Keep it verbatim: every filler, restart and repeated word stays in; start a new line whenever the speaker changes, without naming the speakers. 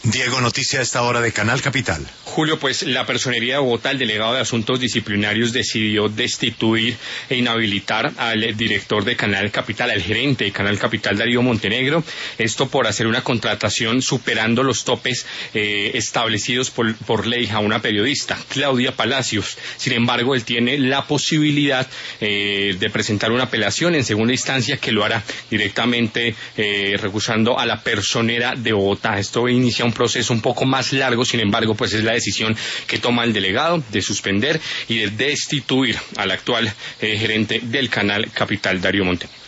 Diego, noticia a esta hora de Canal Capital.
Julio, pues la Personería de Bogotá, el delegado de Asuntos Disciplinarios, decidió destituir e inhabilitar al director de Canal Capital, al gerente de Canal Capital, Darío Montenegro, esto por hacer una contratación superando los topes eh, establecidos por, por ley a una periodista, Claudia Palacios. Sin embargo, él tiene la posibilidad eh, de presentar una apelación en segunda instancia, que lo hará directamente eh, recusando a la Personera de Bogotá. Esto inicia un proceso un poco más largo, sin embargo, pues es la decisión que toma el delegado de suspender y de destituir al actual eh, gerente del Canal Capital, Darío Montenegro.